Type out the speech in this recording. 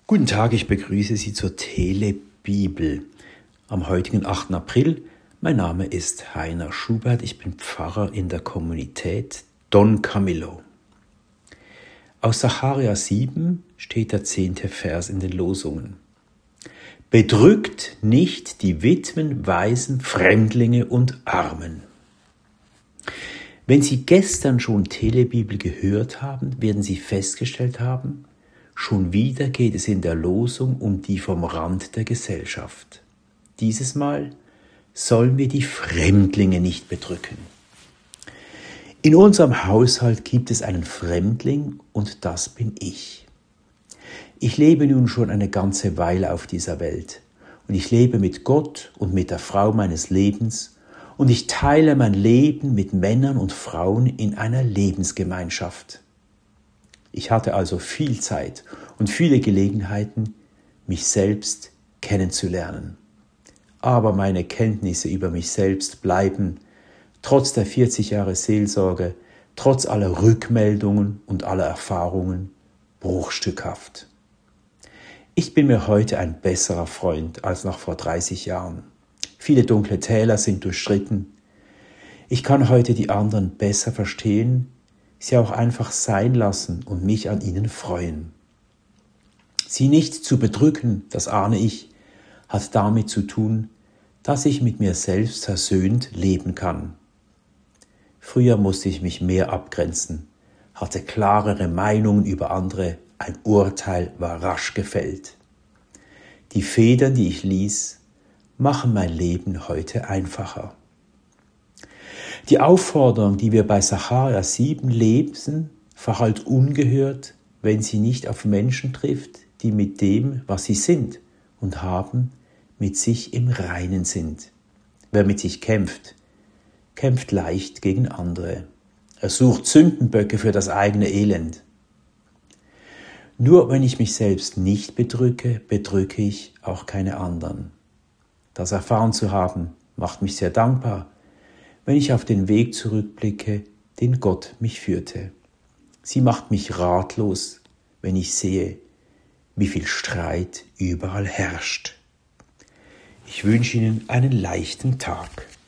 Guten Tag, ich begrüße Sie zur Telebibel am heutigen 8. April. Mein Name ist Heiner Schubert, ich bin Pfarrer in der Kommunität Don Camillo. Aus Sacharja 7 steht der 10. Vers in den Losungen. Bedrückt nicht die Witwen, Waisen, Fremdlinge und Armen. Wenn Sie gestern schon Telebibel gehört haben, werden Sie festgestellt haben, schon wieder geht es in der Losung um die vom Rand der Gesellschaft. Dieses Mal sollen wir die Fremdlinge nicht bedrücken. In unserem Haushalt gibt es einen Fremdling und das bin ich. Ich lebe nun schon eine ganze Weile auf dieser Welt und ich lebe mit Gott und mit der Frau meines Lebens und ich teile mein Leben mit Männern und Frauen in einer Lebensgemeinschaft. Ich hatte also viel Zeit und viele Gelegenheiten, mich selbst kennenzulernen. Aber meine Kenntnisse über mich selbst bleiben, trotz der 40 Jahre Seelsorge, trotz aller Rückmeldungen und aller Erfahrungen, bruchstückhaft. Ich bin mir heute ein besserer Freund als noch vor 30 Jahren. Viele dunkle Täler sind durchschritten. Ich kann heute die anderen besser verstehen, sie auch einfach sein lassen und mich an ihnen freuen. Sie nicht zu bedrücken, das ahne ich, hat damit zu tun, dass ich mit mir selbst versöhnt leben kann. Früher musste ich mich mehr abgrenzen, hatte klarere Meinungen über andere, ein Urteil war rasch gefällt. Die Federn, die ich ließ, machen mein Leben heute einfacher. Die Aufforderung, die wir bei Sacharja 7 lesen, verhallt ungehört, wenn sie nicht auf Menschen trifft, die mit dem, was sie sind und haben, mit sich im Reinen sind. Wer mit sich kämpft, kämpft leicht gegen andere. Er sucht Sündenböcke für das eigene Elend. Nur wenn ich mich selbst nicht bedrücke, bedrücke ich auch keine anderen. Das erfahren zu haben, macht mich sehr dankbar, wenn ich auf den Weg zurückblicke, den Gott mich führte. Sie macht mich ratlos, wenn ich sehe, wie viel Streit überall herrscht. Ich wünsche Ihnen einen leichten Tag.